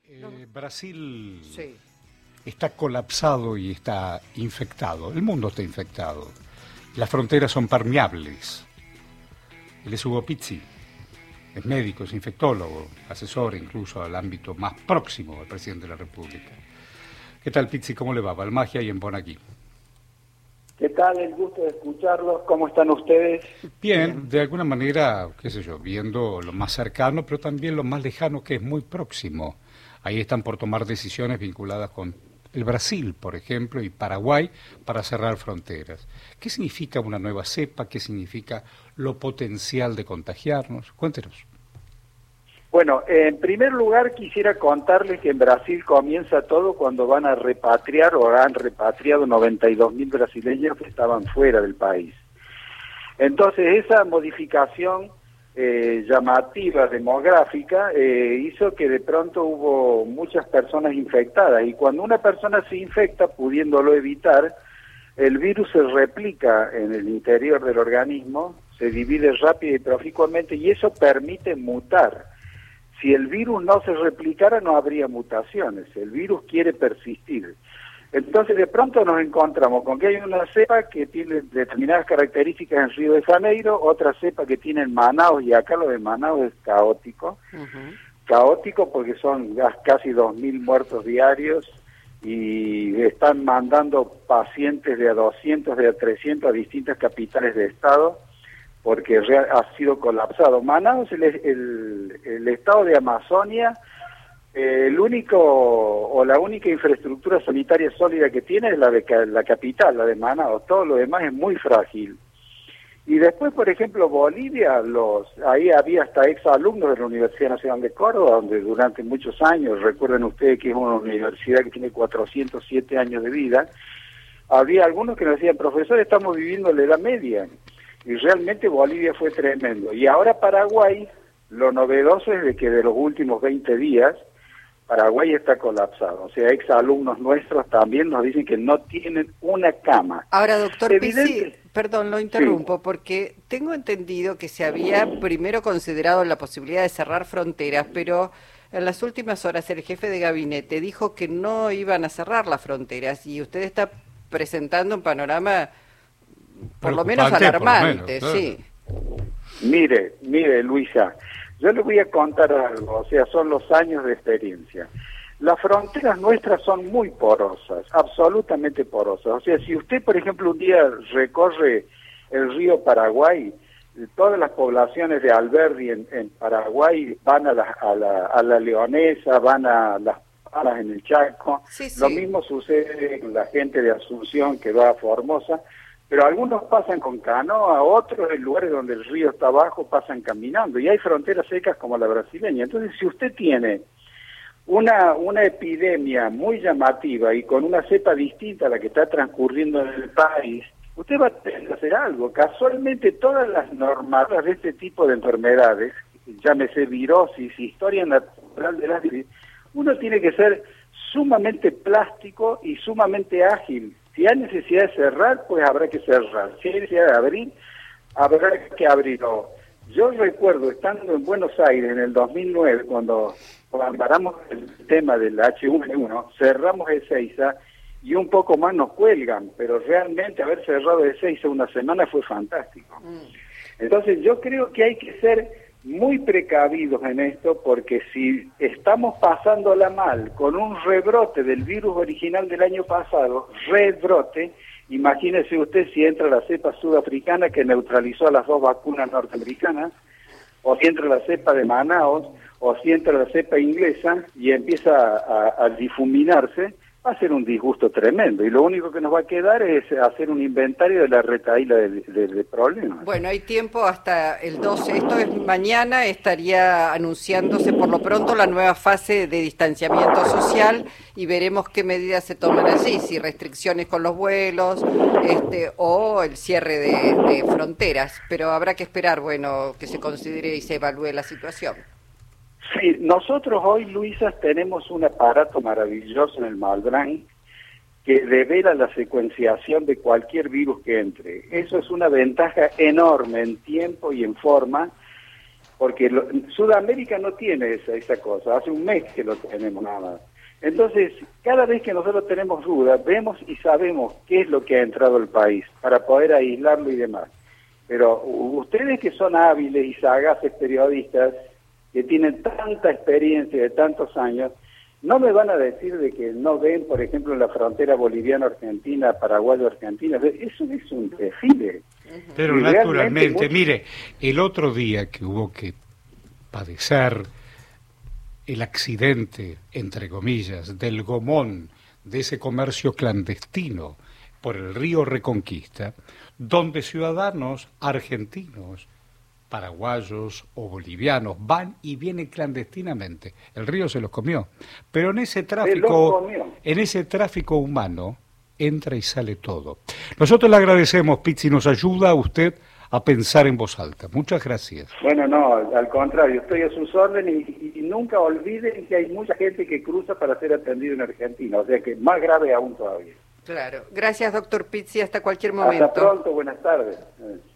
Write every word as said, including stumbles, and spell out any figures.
Eh, Brasil Sí. está colapsado y está infectado. El mundo está infectado. Las fronteras son permeables. Él es Hugo Pizzi, es médico, es infectólogo, asesor incluso al ámbito más próximo al presidente de la República. ¿Qué tal, Pizzi? ¿Cómo le va? Valmagia y en Bonaqui. ¿Qué tal? El gusto de escucharlos. ¿Cómo están ustedes? Bien, Bien. de alguna manera, qué sé yo, viendo lo más cercano, pero también lo más lejano, que es muy próximo. Ahí están por tomar decisiones vinculadas con el Brasil, por ejemplo, y Paraguay para cerrar fronteras. ¿Qué significa una nueva cepa? ¿Qué significa lo potencial de contagiarnos? Cuéntenos. Bueno, en primer lugar quisiera contarles que en Brasil comienza todo cuando van a repatriar o han repatriado noventa y dos mil brasileños que estaban fuera del país. Entonces esa modificación eh, llamativa demográfica eh, hizo que de pronto hubo muchas personas infectadas, y cuando una persona se infecta, pudiéndolo evitar, el virus se replica en el interior del organismo, se divide rápido y proficuamente, y eso permite mutar. Si el virus no se replicara, no habría mutaciones. El virus quiere persistir. Entonces, de pronto nos encontramos con que hay una cepa que tiene determinadas características en Río de Janeiro, otra cepa que tiene en Manaus, y acá lo de Manaus es caótico. Uh-huh. Caótico porque son casi dos mil muertos diarios y están mandando pacientes de a doscientos, de a trescientos a distintas capitales de estado, porque ha sido colapsado. Manaus, el, el, el estado de Amazonia, eh, el único o la única infraestructura sanitaria sólida que tiene es la de la capital, la de Manaus. Todo lo demás es muy frágil. Y después, por ejemplo, Bolivia, los ahí había hasta exalumnos de la Universidad Nacional de Córdoba, donde durante muchos años, recuerden ustedes que es una universidad que tiene cuatrocientos siete años de vida, había algunos que nos decían: profesor, estamos viviendo la Edad Media. Y realmente Bolivia fue tremendo. Y ahora Paraguay, lo novedoso es de que de los últimos veinte días, Paraguay está colapsado. O sea, exalumnos nuestros también nos dicen que no tienen una cama. Ahora, doctor Evidente. Pizzi, perdón, lo interrumpo, Sí. porque tengo entendido que se había primero considerado la posibilidad de cerrar fronteras, pero en las últimas horas el jefe de gabinete dijo que no iban a cerrar las fronteras, y usted está presentando un panorama por lo menos Preocupante, alarmante, por lo menos, claro. sí. Mire, mire, Luisa, yo le voy a contar algo, o sea, son los años de experiencia. Las fronteras nuestras son muy porosas, absolutamente porosas. O sea, si usted, por ejemplo, un día recorre el río Paraguay, todas las poblaciones de Alberdi en, en Paraguay van a la, a, la, a la Leonesa, van a las Palas en el Chaco. Sí, sí. Lo mismo sucede con la gente de Asunción que va a Formosa. Pero algunos pasan con canoa, otros en lugares donde el río está bajo pasan caminando, y hay fronteras secas como la brasileña. Entonces, si usted tiene una, una epidemia muy llamativa y con una cepa distinta a la que está transcurriendo en el país, usted va a tener que hacer algo. Casualmente, todas las normativas de este tipo de enfermedades, llámese virosis, historia natural de las virosis, uno tiene que ser sumamente plástico y sumamente ágil. Si hay necesidad de cerrar, pues habrá que cerrar. Si hay necesidad de abrir, habrá que abrirlo. Yo recuerdo, estando en Buenos Aires en el dos mil nueve, cuando paramos el tema del H uno N uno, cerramos Ezeiza y un poco más nos cuelgan, pero realmente haber cerrado Ezeiza una semana fue fantástico. Mm. Entonces yo creo que hay que ser muy precavidos en esto, porque si estamos pasándola mal con un rebrote del virus original del año pasado, rebrote, imagínese usted si entra la cepa sudafricana que neutralizó a las dos vacunas norteamericanas, o si entra la cepa de Manaus, o si entra la cepa inglesa y empieza a, a difuminarse, va a ser un disgusto tremendo, y lo único que nos va a quedar es hacer un inventario de la retahíla de, de, de problemas. Bueno, hay tiempo hasta el doce, esto es mañana, estaría anunciándose por lo pronto la nueva fase de distanciamiento social, y veremos qué medidas se toman allí, si restricciones con los vuelos, este, o el cierre de, de fronteras, pero habrá que esperar, bueno, que se considere y se evalúe la situación. Sí, nosotros hoy, Luisa, tenemos un aparato maravilloso en el Malbrán que devela la secuenciación de cualquier virus que entre. Eso es una ventaja enorme en tiempo y en forma, porque lo, Sudamérica no tiene esa, esa cosa, hace un mes que lo tenemos nada más. Entonces, cada vez que nosotros tenemos dudas, vemos y sabemos qué es lo que ha entrado al país, para poder aislarlo y demás. Pero ustedes que son hábiles y sagaces periodistas, que tienen tanta experiencia de tantos años, no me van a decir de que no ven, por ejemplo, la frontera boliviano-argentina, paraguayo-argentina. Eso es un desfile. Pero y naturalmente, mucho... mire, el otro día que hubo que padecer el accidente, entre comillas, del gomón, de ese comercio clandestino por el río Reconquista, donde ciudadanos argentinos, paraguayos o bolivianos van y vienen clandestinamente. El río se los comió. Pero en ese tráfico, en ese tráfico humano entra y sale todo. Nosotros le agradecemos, Pizzi, nos ayuda a usted a pensar en voz alta. Muchas gracias. Bueno, no, al contrario, estoy a sus órdenes y, y nunca olviden que hay mucha gente que cruza para ser atendido en Argentina, o sea que más grave aún todavía. Claro. Gracias, doctor Pizzi, hasta cualquier momento. Hasta pronto, buenas tardes.